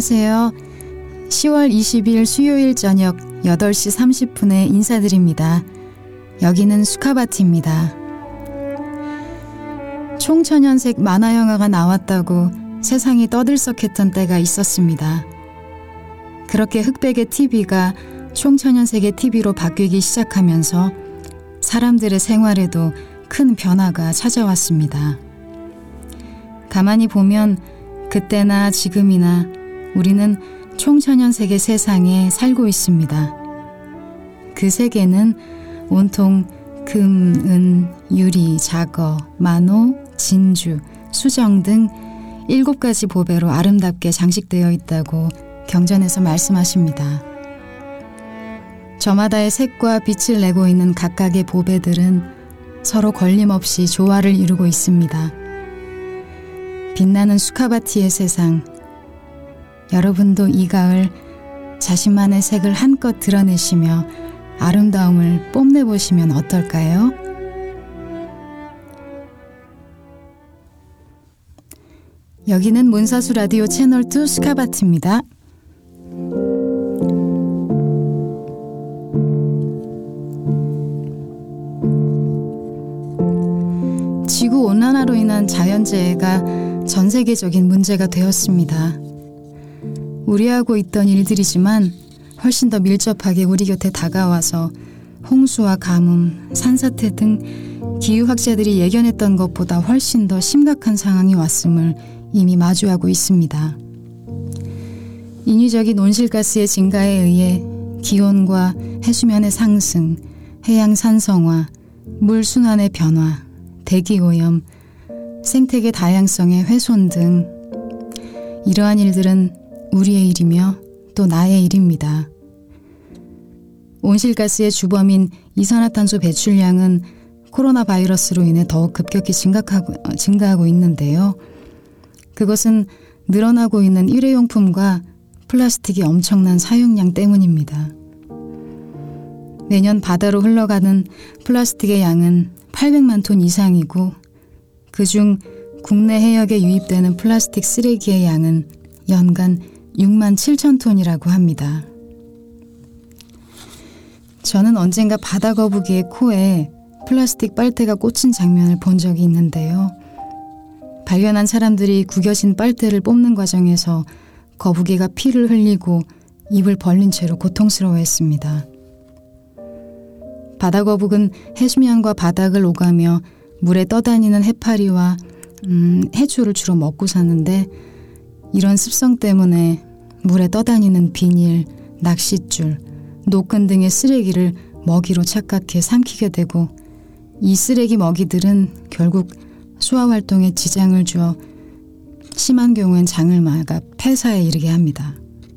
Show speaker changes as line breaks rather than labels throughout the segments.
안녕하세요. 10월 20일 수요일 저녁 8시 30분에 인사드립니다. 여기는 수카바티입니다. 총천연색 만화영화가 나왔다고 세상이 떠들썩했던 때가 있었습니다. 그렇게 흑백의 TV가 총천연색의 TV로 바뀌기 시작하면서 사람들의 생활에도 큰 변화가 찾아왔습니다. 가만히 보면 그때나 지금이나 우리는 총천연색의 세상에 살고 있습니다. 그 세계는 온통 금, 은, 유리, 자거, 만호, 진주, 수정 등 7가지 보배로 아름답게 장식되어 있다고 경전에서 말씀하십니다. 저마다의 색과 빛을 내고 있는 각각의 보배들은 서로 걸림없이 조화를 이루고 있습니다. 빛나는 수카바티의 세상, 여러분도 이 가을 자신만의 색을 한껏 드러내시며 아름다움을 뽐내보시면 어떨까요? 여기는 문사수 라디오 채널 2 수카바티입니다. 지구온난화로 인한 자연재해가 전 세계적인 문제가 되었습니다. 우려하고 있던 일들이지만 훨씬 더 밀접하게 우리 곁에 다가와서 홍수와 가뭄, 산사태 등 기후학자들이 예견했던 것보다 훨씬 더 심각한 상황이 왔음을 이미 마주하고 있습니다. 인위적인 온실가스의 증가에 의해 기온과 해수면의 상승, 해양 산성화, 물 순환의 변화, 대기오염, 생태계 다양성의 훼손 등 이러한 일들은 우리의 일이며 또 나의 일입니다. 온실가스의 주범인 이산화탄소 배출량은 코로나 바이러스로 인해 더욱 급격히 증가하고 있는데요. 그것은 늘어나고 있는 일회용품과 플라스틱의 엄청난 사용량 때문입니다. 매년 바다로 흘러가는 플라스틱의 양은 800만 톤 이상이고 그중 국내 해역에 유입되는 플라스틱 쓰레기의 양은 연간 6만 7천 톤이라고 합니다. 저는 언젠가 바다 거북이의 코에 플라스틱 빨대가 꽂힌 장면을 본 적이 있는데요. 발견한 사람들이 구겨진 빨대를 뽑는 과정에서 거북이가 피를 흘리고 입을 벌린 채로 고통스러워했습니다. 바다 거북은 해수면과 바닥을 오가며 물에 떠다니는 해파리와 해초를 주로 먹고 사는데 이런 습성 때문에 물에 떠다니는 비닐, 낚싯줄, 노끈 등의 쓰레기를 먹이로 착각해 삼키게 되고 이 쓰레기 먹이들은 결국 소화활동에 지장을 주어 심한 경우엔 장을 막아 폐사에 이르게 합니다.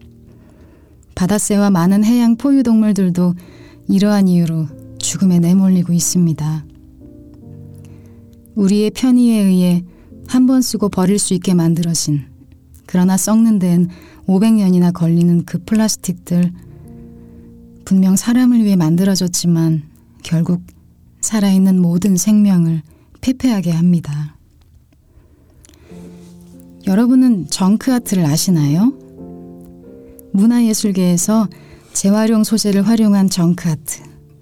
바다새와 많은 해양 포유동물들도 이러한 이유로 죽음에 내몰리고 있습니다. 우리의 편의에 의해 한 번 쓰고 버릴 수 있게 만들어진 그러나 썩는 데엔 500년이나 걸리는 그 플라스틱들 분명 사람을 위해 만들어졌지만 결국 살아있는 모든 생명을 피폐하게 합니다. 여러분은 정크아트를 아시나요? 문화예술계에서 재활용 소재를 활용한 정크아트.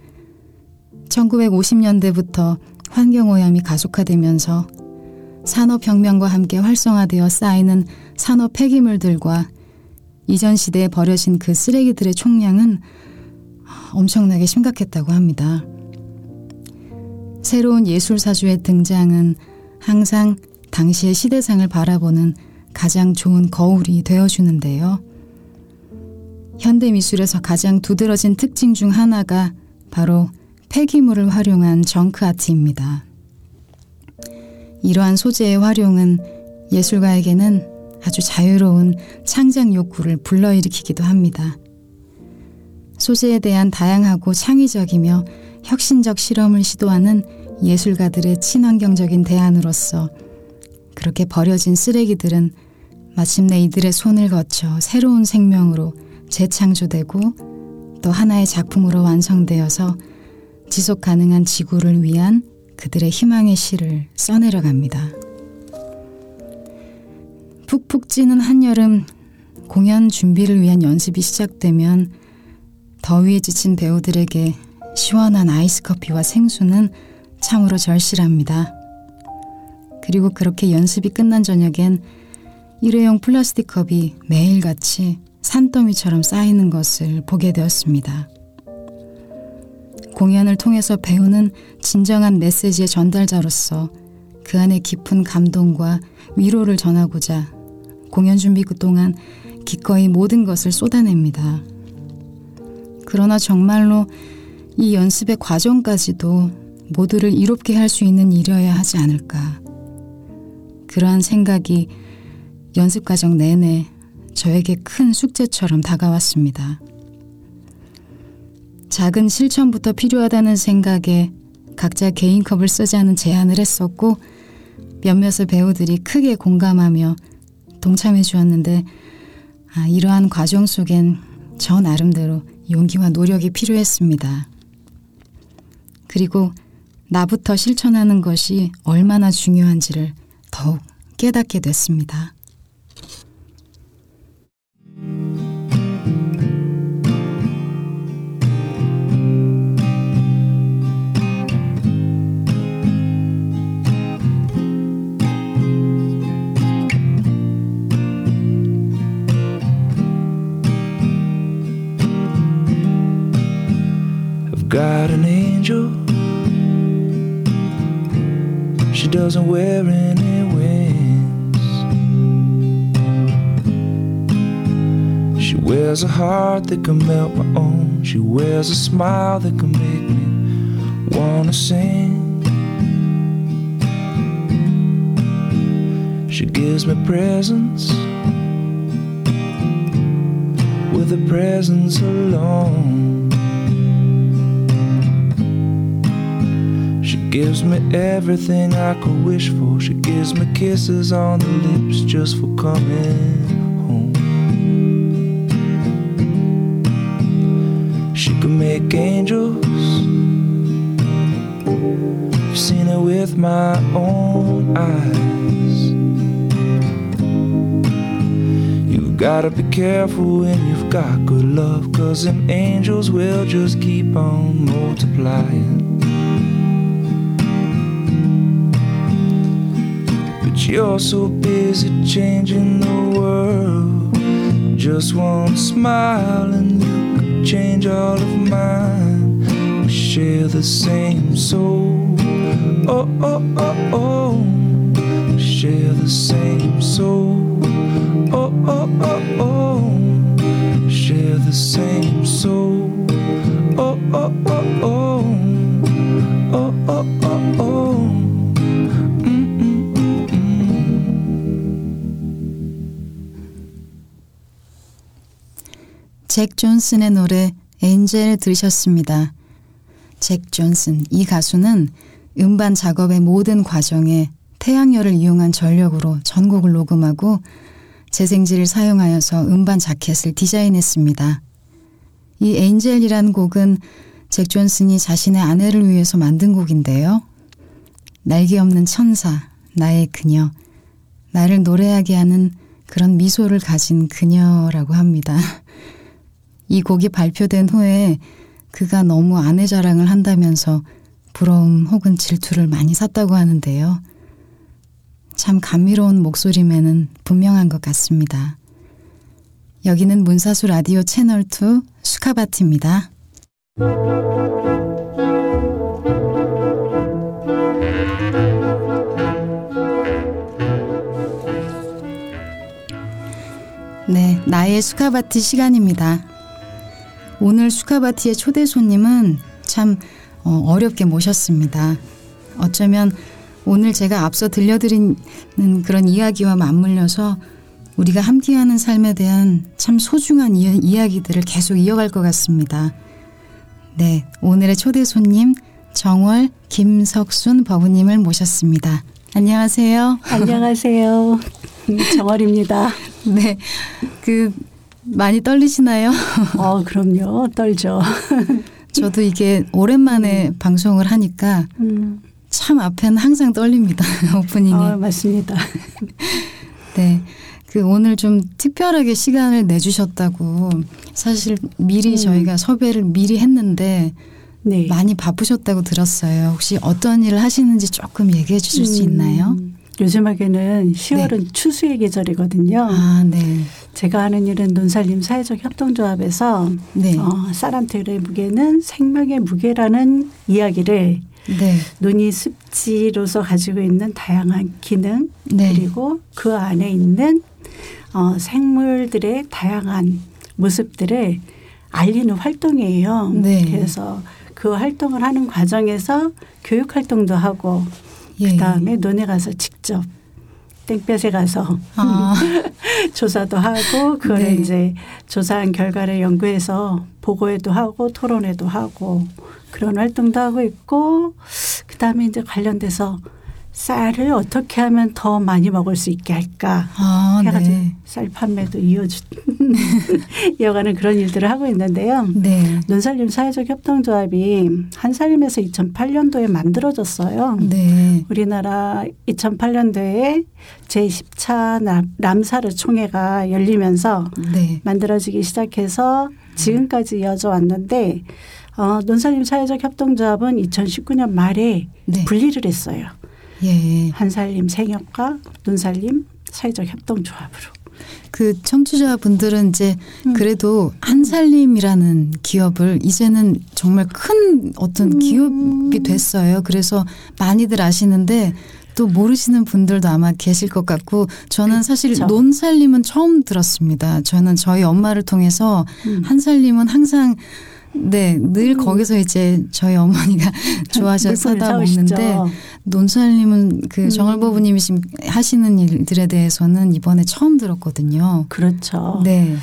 1950년대부터 환경오염이 가속화되면서 산업혁명과 함께 활성화되어 쌓이는 산업 폐기물들과 이전 시대에 버려진 그 쓰레기들의 총량은 엄청나게 심각했다고 합니다. 새로운 예술사주의 등장은 항상 당시의 시대상을 바라보는 가장 좋은 거울이 되어주는데요. 현대미술에서 가장 두드러진 특징 중 하나가 바로 폐기물을 활용한 정크아트입니다. 이러한 소재의 활용은 예술가에게는 아주 자유로운 창작 욕구를 불러일으키기도 합니다. 소재에 대한 다양하고 창의적이며 혁신적 실험을 시도하는 예술가들의 친환경적인 대안으로서 그렇게 버려진 쓰레기들은 마침내 이들의 손을 거쳐 새로운 생명으로 재창조되고 또 하나의 작품으로 완성되어서 지속 가능한 지구를 위한 그들의 희망의 시를 써내려갑니다. 푹푹 찌는 한여름 공연 준비를 위한 연습이 시작되면 더위에 지친 배우들에게 시원한 아이스커피와 생수는 참으로 절실합니다. 그리고 그렇게 연습이 끝난 저녁엔 일회용 플라스틱 컵이 매일같이 산더미처럼 쌓이는 것을 보게 되었습니다. 공연을 통해서 배우는 진정한 메시지의 전달자로서 그 안에 깊은 감동과 위로를 전하고자 공연 준비구 동안 기꺼이 모든 것을 쏟아냅니다. 그러나 정말로 이 연습의 과정까지도 모두를 이롭게 할 수 있는 일이어야 하지 않을까. 그러한 생각이 연습 과정 내내 저에게 큰 숙제처럼 다가왔습니다. 작은 실천부터 필요하다는 생각에 각자 개인 컵을 쓰자는 제안을 했었고 몇몇의 배우들이 크게 공감하며 동참해 주었는데 이러한 과정 속엔 저 나름대로 용기와 노력이 필요했습니다. 그리고 나부터 실천하는 것이 얼마나 중요한지를 더욱 깨닫게 됐습니다.
Got an angel. She doesn't wear any wings. She wears a heart that can melt my own. She wears a smile that can make me wanna sing. She gives me presents with a presence alone. She gives me everything I could wish for. She gives me kisses on the lips just for coming home. She can make angels. I've seen it with my own eyes. You've gotta be careful when you've got good love, 'cause them angels will just keep on multiplying. You're so busy changing the world. Just one smile and you could change all of mine. We share the same soul. Oh, oh, oh, oh. We share the same soul. Oh, oh, oh, oh. We share the same soul. Oh, oh, oh, oh. Oh, oh, oh, oh.
잭 존슨의 노래 엔젤 들으셨습니다. 잭 존슨, 이 가수는 음반 작업의 모든 과정에 태양열을 이용한 전력으로 전곡을 녹음하고 재생지를 사용하여서 음반 자켓을 디자인했습니다. 이 엔젤이란 곡은 잭 존슨이 자신의 아내를 위해서 만든 곡인데요. 날개 없는 천사, 나의 그녀, 나를 노래하게 하는 그런 미소를 가진 그녀라고 합니다. 이 곡이 발표된 후에 그가 너무 아내 자랑을 한다면서 부러움 혹은 질투를 많이 샀다고 하는데요. 참 감미로운 목소리면은 분명한 것 같습니다. 여기는 문사수 라디오 채널2 수카바트입니다. 네, 나의 수카바트 시간입니다. 오늘 수카바티의 초대 손님은 참 어렵게 모셨습니다. 어쩌면 오늘 제가 앞서 들려드리는 그런 이야기와 맞물려서 우리가 함께하는 삶에 대한 참 소중한 이야기들을 계속 이어갈 것 같습니다. 네, 오늘의 초대 손님 정월 김석순 법우님을 모셨습니다. 안녕하세요.
안녕하세요. 정월입니다.
네, 많이 떨리시나요?
그럼요. 떨죠.
저도 이게 오랜만에 방송을 하니까 참 앞에는 항상 떨립니다. 오프닝에.
맞습니다.
네, 오늘 좀 특별하게 시간을 내주셨다고 사실 미리 저희가 섭외를 미리 했는데
네.
많이 바쁘셨다고 들었어요. 혹시 어떤 일을 하시는지 조금 얘기해 주실 수 있나요?
요즘하게는 10월은
네.
추수의 계절이거든요.
아, 네.
제가 하는 일은 논살림 사회적 협동조합에서
네.
쌀한테의 무게는 생명의 무게라는 이야기를
네.
논이 습지로서 가지고 있는 다양한 기능
네.
그리고 그 안에 있는 생물들의 다양한 모습들을 알리는 활동이에요.
네.
그래서 그 활동을 하는 과정에서 교육 활동도 하고
예.
그다음에 논에 가서 직접 땡볕에 가서 조사도 하고 그걸
네.
이제 조사한 결과를 연구해서 보고회도 하고 토론회도 하고 그런 활동도 하고 있고 그다음에 이제 관련돼서 쌀을 어떻게 하면 더 많이 먹을 수 있게 할까 해가지고
네.
쌀 판매도 이어가는 그런 일들을 하고 있는데요.
네.
논살림 사회적 협동조합이 한살림에서 2008년도에 만들어졌어요.
네.
우리나라 2008년도에 제10차 람사르 총회가 열리면서
네.
만들어지기 시작해서 지금까지 이어져 왔는데 논살림 사회적 협동조합은 2019년 말에
네.
분리를 했어요.
예.
한살림 생협과 논살림 사회적 협동조합으로.
그 청취자분들은 이제 그래도 한살림이라는 기업을 이제는 정말 큰 어떤 기업이 됐어요. 그래서 많이들 아시는데 또 모르시는 분들도 아마 계실 것 같고 저는 사실
그렇죠.
논살림은 처음 들었습니다. 저는 저희 엄마를 통해서 한살림은 항상 네, 늘 거기서 이제 저희 어머니가 좋아하셔서 사다 먹는데 논살림은 그 정을보부님이 지금 하시는 일들에 대해서는 이번에 처음 들었거든요.
그렇죠.
네.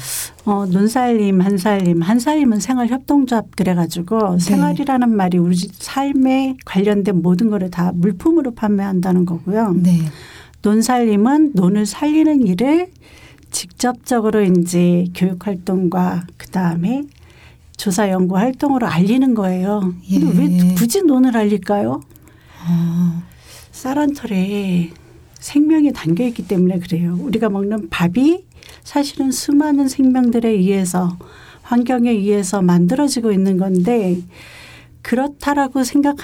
논살림, 한살림은 생활협동조합 그래가지고
네.
생활이라는 말이 우리 삶에 관련된 모든 거를 다 물품으로 판매한다는 거고요.
네.
논살림은 논을 살리는 일을 직접적으로 이제 교육활동과 그다음에 조사 연구 활동으로 알리는 거예요.
예.
근데 왜 굳이 논을 알릴까요?
어.
쌀 한 털에 생명이 담겨 있기 때문에 그래요. 우리가 먹는 밥이 사실은 수많은 생명들에 의해서 환경에 의해서 만들어지고 있는 건데 그렇다라고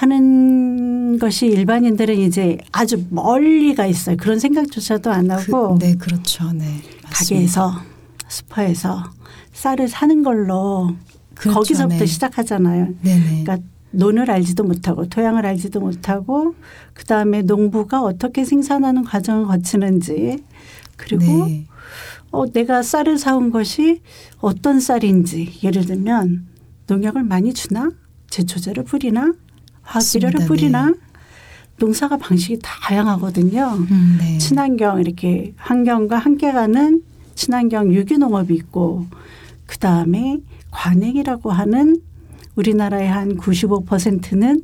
생각하는 것이 일반인들은 이제 아주 멀리 가 있어요. 그런 생각조차도 안 하고
네, 그렇죠. 네. 맞습니다.
가게에서 슈퍼에서 쌀을 사는 걸로
그렇죠.
거기서부터
네.
시작하잖아요.
네네.
그러니까 논을 알지도 못하고 토양을 알지도 못하고 그다음에 농부가 어떻게 생산하는 과정을 거치는지 그리고
네.
내가 쌀을 사온 것이 어떤 쌀인지 예를 들면 농약을 많이 주나 제초제를 뿌리나 화학비료를 뿌리나
네.
농사가 방식이 다양하거든요.
네.
친환경 이렇게 환경과 함께 가는 친환경 유기농업이 있고 그다음에 관행이라고 하는 우리나라의 한 95%는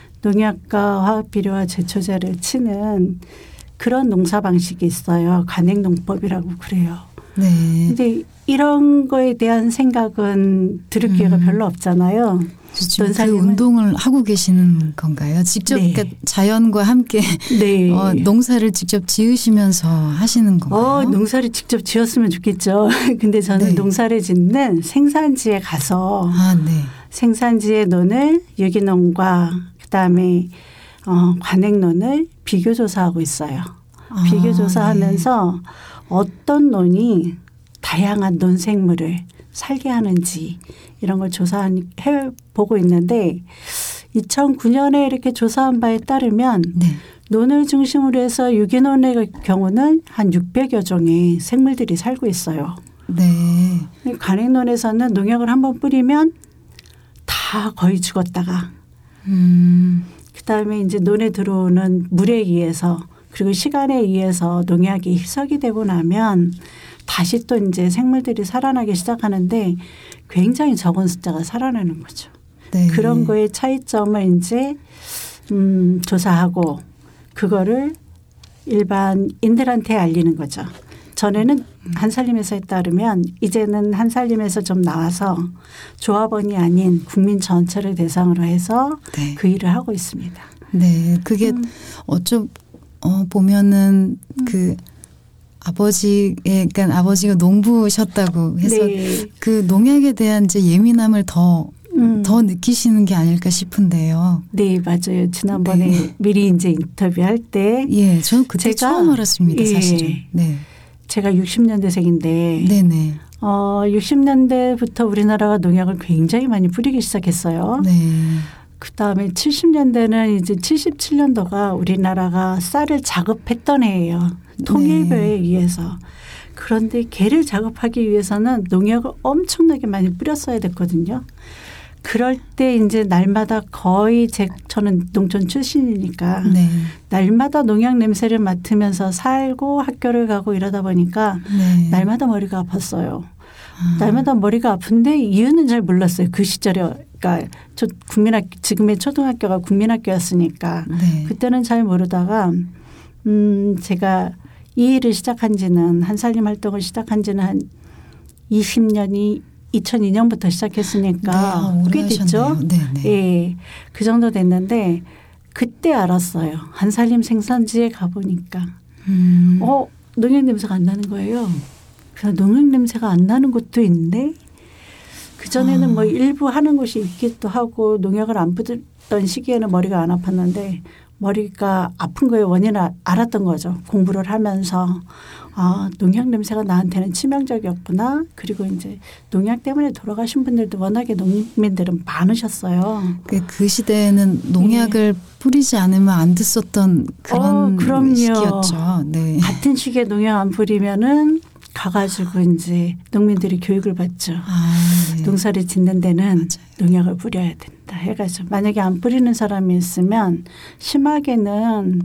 농약과 화학비료와 제초제를 치는 그런 농사 방식이 있어요. 관행농법이라고 그래요.
네.
근데 이런 거에 대한 생각은 들을 기회가 별로 없잖아요.
지금 그 운동을 하고 계시는 건가요? 직접
네.
그러니까 자연과 함께
네.
농사를 직접 지으시면서 하시는 건가요?
농사를 직접 지었으면 좋겠죠. 근데 저는
네.
농사를 짓는 생산지에 가서
네.
생산지의 논을 유기농과 그다음에 관행논을 비교조사하고 있어요. 비교조사하면서 네. 어떤 논이 다양한 논생물을 살게 하는지 이런 걸 조사해보고 있는데 2009년에 이렇게 조사한 바에 따르면
네.
논을 중심으로 해서 유기농의 경우는 한 600여 종의 생물들이 살고 있어요.
네.
관행논에서는 농약을 한번 뿌리면 다 거의 죽었다가 그다음에 이제 논에 들어오는 물에 의해서 그리고 시간에 의해서 농약이 희석이 되고 나면 다시 또 이제 생물들이 살아나기 시작하는데 굉장히 적은 숫자가 살아나는 거죠.
네.
그런 거의 차이점을 이제 조사하고 그거를 일반인들한테 알리는 거죠. 전에는 한살림에서에 따르면 이제는 한살림에서 좀 나와서 조합원이 아닌 국민 전체를 대상으로 해서
네.
그 일을 하고 있습니다.
네, 그게 보면은 그 그러니까 아버지가 농부셨다고 해서
네.
그 농약에 대한 이제 예민함을 더 느끼시는 게 아닐까 싶은데요.
네, 맞아요. 지난번에
네.
미리 이제 인터뷰할 때.
예, 저는 그때 처음 알았습니다, 사실은. 네.
제가 60년대생인데.
네네.
60년대부터 우리나라가 농약을 굉장히 많이 뿌리기 시작했어요.
네.
그 다음에 70년대는 이제 77년도가 우리나라가 쌀을 작업했던 해예요. 통일교에
네.
의해서. 그런데 개를 작업하기 위해서는 농약을 엄청나게 많이 뿌렸어야 됐거든요. 그럴 때 이제 날마다 거의 저는 농촌 출신이니까
네.
날마다 농약 냄새를 맡으면서 살고 학교를 가고 이러다 보니까
네.
날마다 머리가 아팠어요. 날마다 머리가 아픈데 이유는 잘 몰랐어요. 그 시절에. 그러니까 지금의 초등학교가 국민학교였으니까
네.
그때는 잘 모르다가 제가 이 일을 시작한 지는 한살림 활동을 시작한 지는 한 20년이 2002년부터 시작했으니까
네,
꽤 됐죠.
네네.
예, 그 정도 됐는데 그때 알았어요. 한살림 생산지에 가보니까 농약 냄새가 안 나는 거예요. 그래서 농약 냄새가 안 나는 곳도 있는데 그전에는 뭐 일부 하는 곳이 있기도 하고 농약을 안 뿌렸던 시기에는 머리가 안 아팠는데 머리가 아픈 거의 원인을 알았던 거죠. 공부를 하면서 농약 냄새가 나한테는 치명적이었구나. 그리고 이제 농약 때문에 돌아가신 분들도 워낙에 농민들은 많으셨어요.
그 시대에는 농약을 뿌리지 않으면 안 됐었던 그런 시기였죠. 네.
같은 시기에 농약 안 뿌리면은 가가지고 이제 농민들이 교육을 받죠.
네.
농사를 짓는 데는
맞아요.
농약을 뿌려야 된다 해가지고 만약에 안 뿌리는 사람이 있으면 심하게는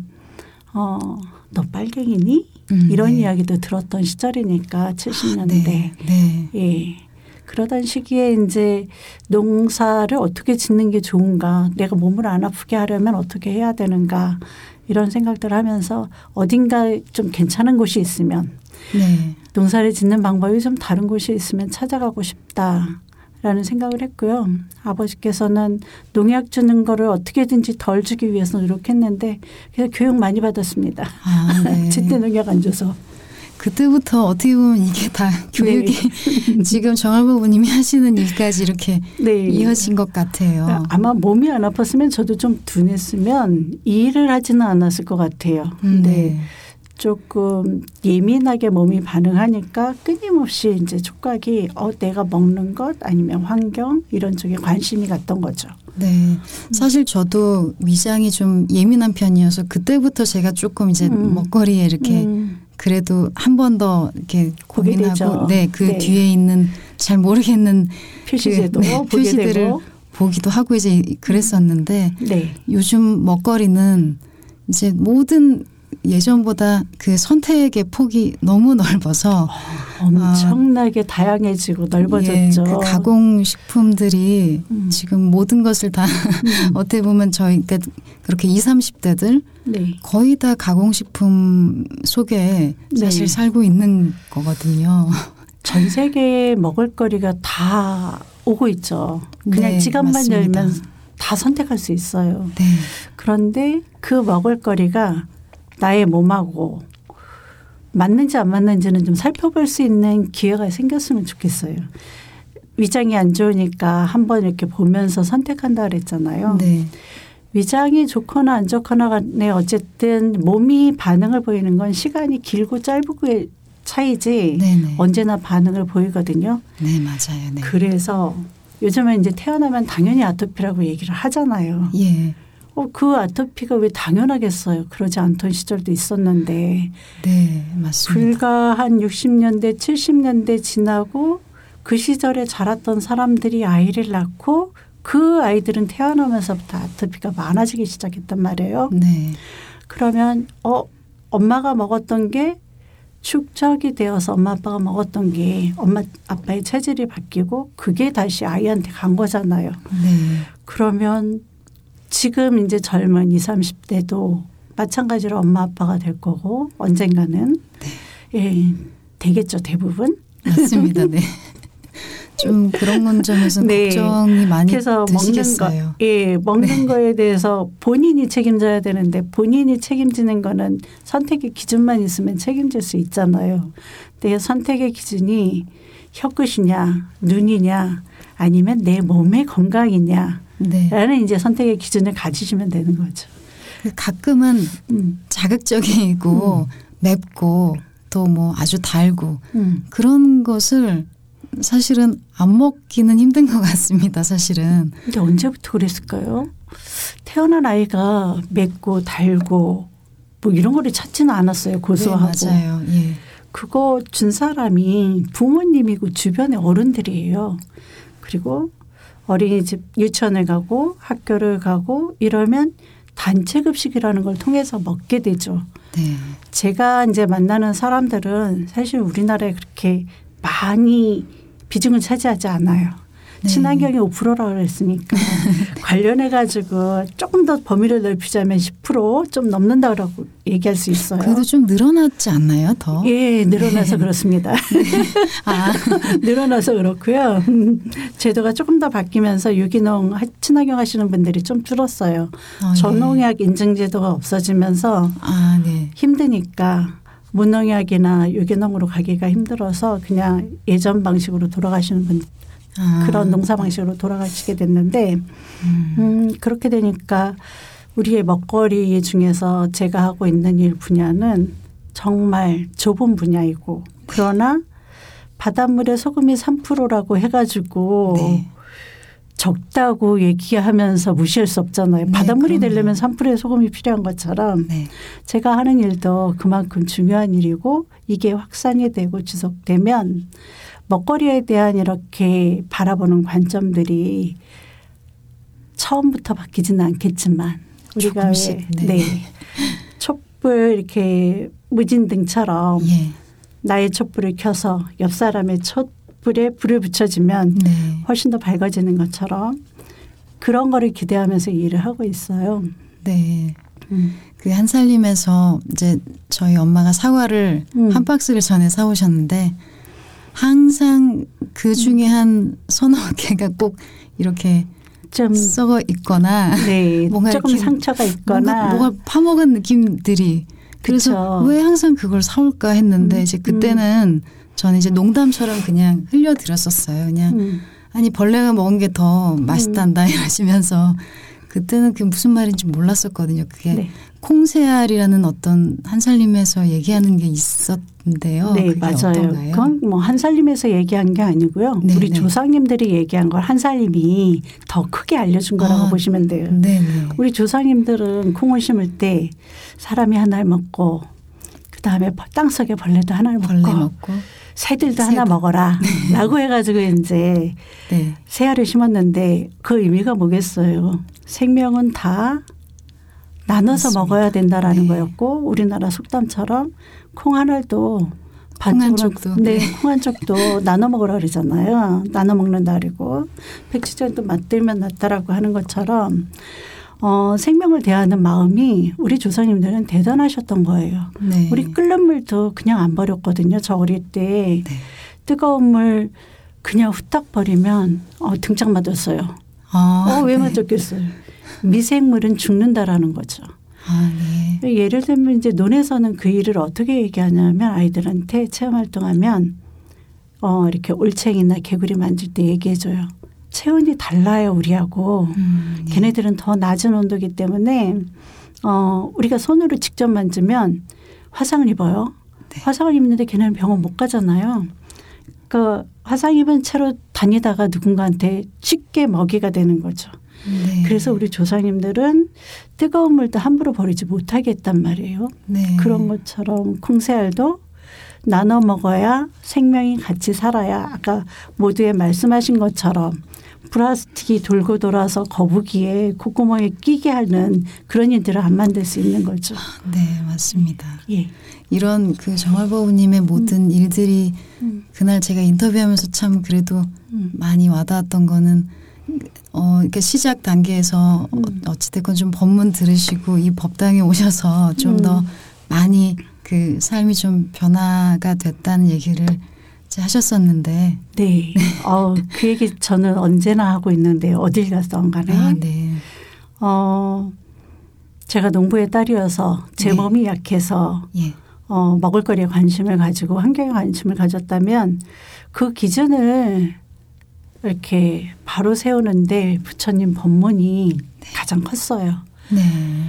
너 빨갱이니? 이런
네.
이야기도 들었던 시절이니까 70년대.
네. 네.
예. 그러던 시기에 이제 농사를 어떻게 짓는 게 좋은가, 내가 몸을 안 아프게 하려면 어떻게 해야 되는가 이런 생각들을 하면서 어딘가 좀 괜찮은 곳이 있으면
네.
농사를 짓는 방법이 좀 다른 곳이 있으면 찾아가고 싶다라는 생각을 했고요. 아버지께서는 농약 주는 거를 어떻게든지 덜 주기 위해서 노력했는데 그래서 교육 많이 받았습니다.
네.
제때 농약 안 줘서.
그때부터 어떻게 보면 이게 다 교육이
네.
지금 정할부 부님이 하시는 일까지 이렇게
네.
이어진 것 같아요.
아마 몸이 안 아팠으면 저도 좀 둔했으면 이 일을 하지는 않았을 것 같아요.
네.
조금 예민하게 몸이 반응하니까 끊임없이 이제 촉각이 내가 먹는 것 아니면 환경 이런 쪽에 관심이 갔던 거죠.
네. 사실 저도 위장이 좀 예민한 편이어서 그때부터 제가 조금 이제 먹거리에 이렇게 그래도 한 번 더 이렇게 고민하고 네, 그 뒤에 있는 잘 모르겠는
표시제도
표시들을
되고.
보기도 하고 이제 그랬었는데
네.
요즘 먹거리는 이제 모든 예전보다 그 선택의 폭이 너무 넓어서
엄청나게 다양해지고 넓어졌죠.
그 가공식품들이 지금 모든 것을 다 어떻게 보면 저희가 그렇게 20, 30대들
네.
거의 다 가공식품 속에 사실 살고 있는 거거든요.
전 세계에 먹을거리가 다 오고 있죠. 그냥
네,
지갑만
맞습니다.
열면 다 선택할 수 있어요.
네.
그런데 그 먹을거리가 나의 몸하고 맞는지 안 맞는지는 좀 살펴볼 수 있는 기회가 생겼으면 좋겠어요. 위장이 안 좋으니까 한번 이렇게 보면서 선택한다 그랬잖아요.
네.
위장이 좋거나 안 좋거나 간에 어쨌든 몸이 반응을 보이는 건 시간이 길고 짧고의 차이지
네네.
언제나 반응을 보이거든요.
네, 맞아요. 네.
그래서 요즘에 이제 태어나면 당연히 아토피라고 얘기를 하잖아요.
예.
그 아토피가 왜 당연하겠어요. 그러지 않던 시절도 있었는데.
네, 맞습니다.
불과 한 60년대, 70년대 지나고 그 시절에 자랐던 사람들이 아이를 낳고 그 아이들은 태어나면서부터 아토피가 많아지기 시작했단 말이에요.
네.
그러면 엄마가 먹었던 게 축적이 되어서 엄마 아빠가 먹었던 게 엄마 아빠의 체질이 바뀌고 그게 다시 아이한테 간 거잖아요.
네.
그러면 지금 이제 젊은 20, 30대도 마찬가지로 엄마 아빠가 될 거고 언젠가는 예, 되겠죠 대부분.
맞습니다. 네. 좀 그런 점에서 네. 걱정이 많이
그래서
되시겠어요.
먹는
네.
거에 대해서 본인이 책임져야 되는데 본인이 책임지는 거는 선택의 기준만 있으면 책임질 수 있잖아요. 근데 선택의 기준이 혀끝이냐 눈이냐 아니면 내 몸의 건강이냐
네.
라는 이제 선택의 기준을 가지시면 되는 거죠.
가끔은 자극적이고 맵고 또 뭐 아주 달고 그런 것을 사실은 안 먹기는 힘든 것 같습니다. 사실은.
근데 언제부터 그랬을까요? 태어난 아이가 맵고 달고 뭐 이런 거를 찾지는 않았어요. 고소하고.
네, 맞아요. 예.
그거 준 사람이 부모님이고 주변의 어른들이에요. 그리고 어린이집 유치원을 가고 학교를 가고 이러면 단체 급식이라는 걸 통해서 먹게 되죠.
네.
제가 이제 만나는 사람들은 사실 우리나라에 그렇게 많이 비중을 차지하지 않아요. 네. 친환경이 5%라고 그랬으니까 관련해 가지고 조금 더 범위를 넓히자면 10% 좀 넘는다고 얘기할 수 있어요.
그래도 좀 늘어났지 않나요? 더?
예, 늘어나서 그렇습니다.
아.
늘어나서 그렇고요. 제도가 조금 더 바뀌면서 유기농 친환경 하시는 분들이 좀 줄었어요. 전농약 인증 제도가 없어지면서
네.
힘드니까 무농약이나 유기농으로 가기가 힘들어서 그냥 예전 방식으로 돌아가시는 분들 그런 농사 방식으로 돌아가시게 됐는데 그렇게 되니까 우리의 먹거리 중에서 제가 하고 있는 일 분야는 정말 좁은 분야이고 그러나 바닷물에 소금이 3%라고 해가지고
네.
적다고 얘기하면서 무시할 수 없잖아요.
네,
바닷물이 되려면 3%의 소금이 필요한 것처럼
네.
제가 하는 일도 그만큼 중요한 일이고 이게 확산이 되고 지속되면 먹거리에 대한 이렇게 바라보는 관점들이 처음부터 바뀌지는 않겠지만 우리가
조금씩, 네.
촛불 이렇게 무진등처럼
예.
나의 촛불을 켜서 옆 사람의 촛불에 불을 붙여주면
네.
훨씬 더 밝아지는 것처럼 그런 거를 기대하면서 일을 하고 있어요.
네. 그 한살림에서 이제 저희 엄마가 사과를 한 박스를 전에 사오셨는데 항상 그 중에 한 서너 개가 꼭 이렇게 좀 썩어 있거나
네,
뭔가
조금 상처가 있거나
뭐가 파먹은 느낌들이 그래서
그쵸.
왜 항상 그걸 사올까 했는데 이제 그때는 저는 이제 농담처럼 그냥 흘려드렸었어요. 그냥 아니 벌레가 먹은 게 더 맛있단다 이러시면서 그때는 그게 무슨 말인지 몰랐었거든요. 그게
네.
콩새알이라는 어떤 한살림에서 얘기하는 게 있었는데요.
네,
그게
맞아요.
어떤가요?
그건 뭐 한살림에서 얘기한 게 아니고요.
네,
우리
네.
조상님들이 얘기한 걸 한살림이 더 크게 알려준 거라고 보시면 돼요.
네네.
우리 조상님들은 콩을 심을 때 사람이 하나를 먹고 그다음에 땅속에 벌레도 하나를
벌레
먹고
먹고
새들도 하나 먹어라 라고 해가지고 이제
네.
새알을 심었는데 그 의미가 뭐겠어요. 생명은 다 나눠서
맞습니다.
먹어야 된다라는
네.
거였고 우리나라 속담처럼 콩 한 알도
콩 한 쪽도.
네, 콩 한 쪽도 나눠 먹으라 그러잖아요. 나눠 먹는다 그리고 백지전도 맞들면 낫다라고 하는 것처럼 생명을 대하는 마음이 우리 조상님들은 대단하셨던 거예요.
네.
우리 끓는 물도 그냥 안 버렸거든요. 저 어릴 때
네.
뜨거운 물 그냥 후딱 버리면 등짝 맞았어요. 왜
네.
맞았겠어요. 미생물은 죽는다라는 거죠.
네.
예를 들면 이제 논에서는 그 일을 어떻게 얘기하냐면 아이들한테 체험활동하면 이렇게 올챙이나 개구리 만질 때 얘기해줘요. 체온이 달라요 우리하고.
네.
걔네들은 더 낮은 온도이기 때문에 우리가 손으로 직접 만지면 화상을 입어요.
네.
화상을 입는데 걔네는 병원 못 가잖아요. 그 화상 입은 채로 다니다가 누군가한테 쉽게 먹이가 되는 거죠.
네.
그래서 우리 조상님들은 뜨거운 물도 함부로 버리지 못하게 했단 말이에요.
네.
그런 것처럼 콩새알도 나눠 먹어야 생명이 같이 살아야 아까 모두에 말씀하신 것처럼 플라스틱이 돌고 돌아서 거북이에 콧구멍에 끼게 하는 그런 일들을 안 만들 수 있는 거죠.
네, 맞습니다.
예.
이런 그 정활보호님의 모든 일들이 그날 제가 인터뷰하면서 참 그래도 많이 와닿았던 거는 그러니까 시작 단계에서 어찌됐건 좀 법문 들으시고 이 법당에 오셔서 좀 더 많이 그 삶이 좀 변화가 됐다는 얘기를 하셨었는데.
네. 그 얘기 저는 언제나 하고 있는데 어딜 갔던 간에.
아, 네.
제가 농부의 딸이어서 제
네.
몸이 약해서
예.
먹을거리에 관심을 가지고 환경에 관심을 가졌다면 그 기준을 이렇게 바로 세우는데 부처님 법문이 가장 컸어요.
네.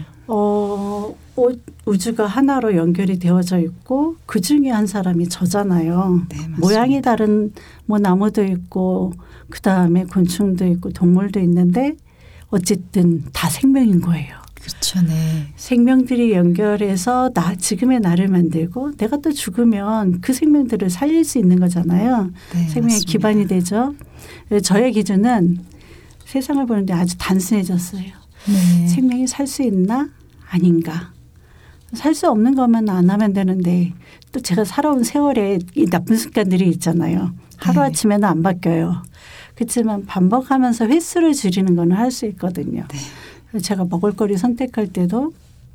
우주가 하나로 연결이 되어져 있고 그 중에 한 사람이 저잖아요.
네, 맞습니다.
모양이 다른 뭐 나무도 있고 그다음에 곤충도 있고 동물도 있는데 어쨌든 다 생명인 거예요.
그렇죠. 네.
생명들이 연결해서 지금의 나를 만들고 내가 또 죽으면 그 생명들을 살릴 수 있는 거잖아요.
네,
생명의
맞습니다.
기반이 되죠. 저의 기준은 세상을 보는데 아주 단순해졌어요.
네.
생명이 살 수 있나 아닌가. 살 수 없는 것만 안 하면 되는데 또 제가 살아온 세월에 이 나쁜 습관들이 있잖아요. 하루아침에는 안 바뀌어요. 그렇지만 반복하면서 횟수를 줄이는 건 할 수 있거든요.
네.
제가 먹을거리 선택할 때도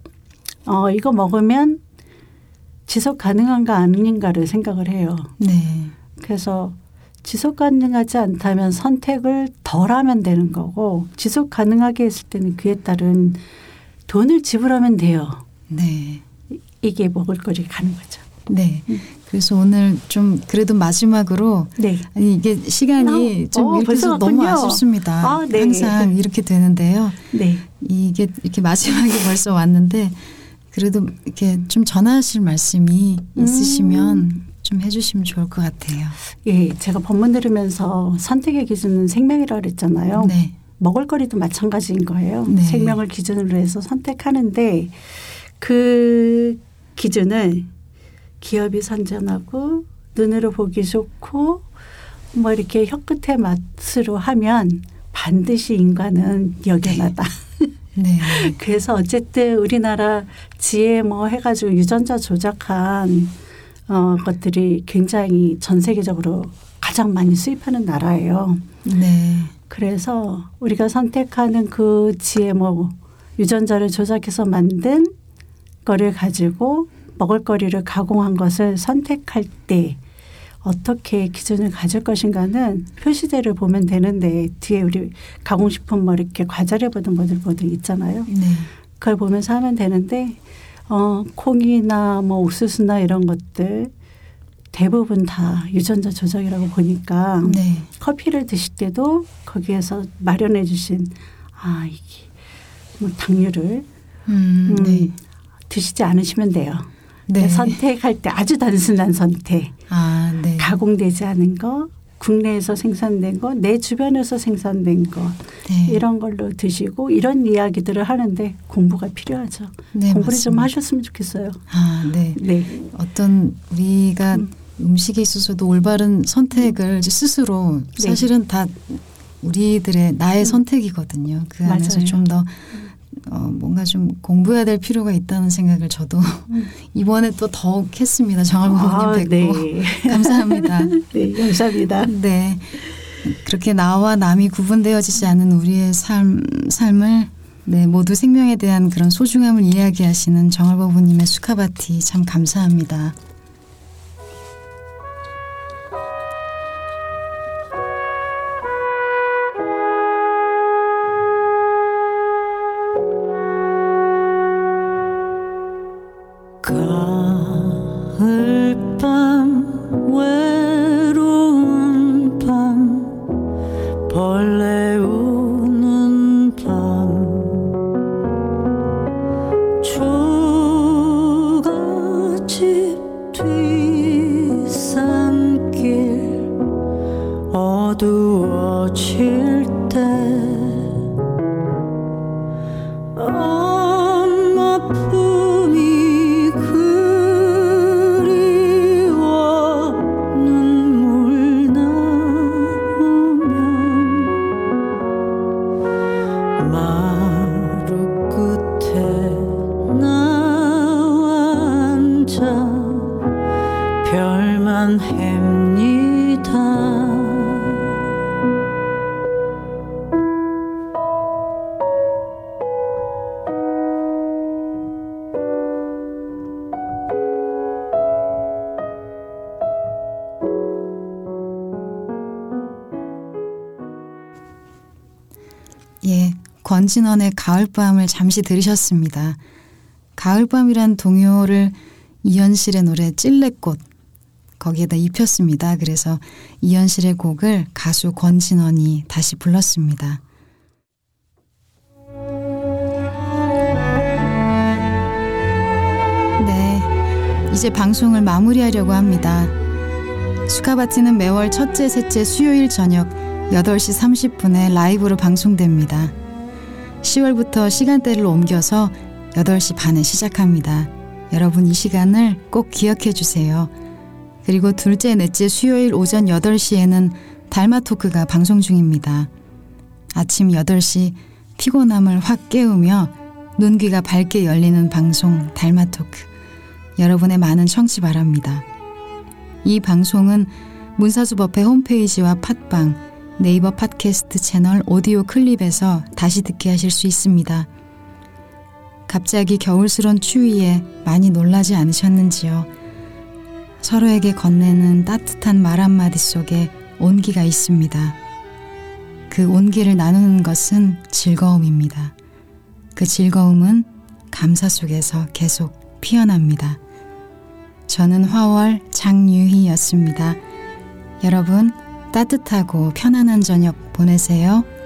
이거 먹으면 지속 가능한가 아닌가를 생각을 해요.
네.
그래서 지속 가능하지 않다면 선택을 덜 하면 되는 거고 지속 가능하게 했을 때는 그에 따른 돈을 지불하면 돼요.
네.
이게 먹을거리가 가는 거죠.
네. 그래서 오늘 좀 그래도 마지막으로
네.
아니 이게 시간이 좀 이렇게
벌써
해서 너무
갔군요.
아쉽습니다.
네.
항상 이렇게 되는데요.
네.
이게 이렇게 마지막에 벌써 왔는데 그래도 이렇게 좀 전하실 말씀이 있으시면 좀 해주시면 좋을 것 같아요.
예, 제가 법문 들으면서 선택의 기준은 생명이라고 그랬잖아요.
네.
먹을거리도 마찬가지인 거예요.
네.
생명을 기준으로 해서 선택하는데 그 기준을 기업이 선전하고 눈으로 보기 좋고 뭐 이렇게 혀끝의 맛으로 하면 반드시 인간은 역연하다.
네.
그래서 어쨌든 우리나라 지혜 뭐 해가지고 유전자 조작한 것들이 굉장히 전 세계적으로 가장 많이 수입하는 나라예요.
네.
그래서 우리가 선택하는 그 지혜 뭐 유전자를 조작해서 만든 거를 가지고 먹을거리를 가공한 것을 선택할 때 어떻게 기준을 가질 것인가는 표시대를 보면 되는데 뒤에 우리 가공식품 뭐 이렇게 과자를 보던 것들 있잖아요.
네.
그걸 보면서 하면 되는데 콩이나 뭐 옥수수나 이런 것들 대부분 다 유전자 조작이라고 보니까
네.
커피를 드실 때도 거기에서 마련해 주신 이게 뭐 당류를
네.
드시지 않으시면 돼요.
네.
선택할 때 아주 단순한 선택.
네.
가공되지 않은 거, 국내에서 생산된 거, 내 주변에서 생산된 거
네.
이런 걸로 드시고 이런 이야기들을 하는데 공부가 필요하죠.
네,
공부를
맞습니다.
좀 하셨으면 좋겠어요.
네.
네.
어떤 우리가 음식에 있어서도 올바른 선택을 이제 스스로 사실은 다 우리들의 나의 선택이거든요. 그 안에서
맞아요.
좀 더 뭔가 좀 공부해야 될 필요가 있다는 생각을 저도 이번에 또 더욱 했습니다. 정할부모님 뵙고
네.
감사합니다.
네, 감사합니다.
네, 그렇게 나와 남이 구분되어지지 않은 우리의 삶을 모두 생명에 대한 그런 소중함을 이야기하시는 정할부모님의 수카바티 참 감사합니다.
가을밤 외로운 밤 벌레 우는 밤 초가집 뒷산길 어두워질 때 엄마 품이 그리워 눈물 나오면 마루 끝에 나와 앉아 별만 햅니다.
권진원의 가을밤을 잠시 들으셨습니다. 가을밤이란 동요를 이현실의 노래 찔레꽃 거기에다 입혔습니다. 그래서 이현실의 곡을 가수 권진원이 다시 불렀습니다. 네, 이제 방송을 마무리하려고 합니다. 수카바티는 매월 첫째, 셋째 수요일 저녁 8시 30분에 라이브로 방송됩니다. 10월부터 시간대를 옮겨서 8시 반에 시작합니다. 여러분 이 시간을 꼭 기억해 주세요. 그리고 둘째, 넷째 수요일 오전 8시에는 달마토크가 방송 중입니다. 아침 8시 피곤함을 확 깨우며 눈귀가 밝게 열리는 방송 달마토크. 여러분의 많은 청취 바랍니다. 이 방송은 문사수법회 홈페이지와 팟빵, 네이버 팟캐스트 채널 오디오 클립에서 다시 듣게 하실 수 있습니다. 갑자기 겨울스런 추위에 많이 놀라지 않으셨는지요? 서로에게 건네는 따뜻한 말 한마디 속에 온기가 있습니다. 그 온기를 나누는 것은 즐거움입니다. 그 즐거움은 감사 속에서 계속 피어납니다. 저는 화월 장유희였습니다. 여러분 따뜻하고 편안한 저녁 보내세요.